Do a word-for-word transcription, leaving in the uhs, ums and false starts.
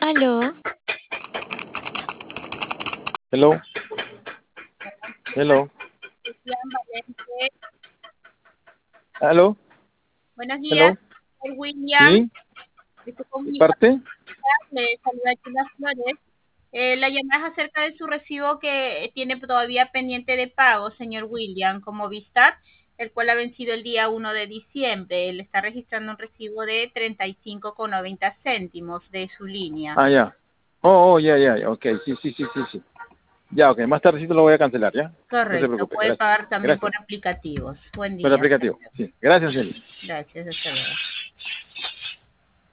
Aló, Hello, hello, Cristian Valente. hello, Buenos días, hello. soy William. ¿Sí? De su ¿De comunidad parte? le saluda Chula Flores. Eh, la llamada es acerca de su recibo que tiene todavía pendiente de pago, señor William, como Vistat, el cual ha vencido el día uno de diciembre. Le está registrando un recibo de treinta y cinco con noventa céntimos de su línea. Ah, ya. Oh, oh, ya, ya, ya. Ok, sí, sí, sí, sí, sí. Ya, ok. Más tardecito lo voy a cancelar, ¿ya? No se Correcto, preocupe. puede Gracias. pagar también por Gracias. aplicativos. Buen Por el día. Hasta aplicativo. luego. Sí. Gracias, Eli. Gracias, hasta luego.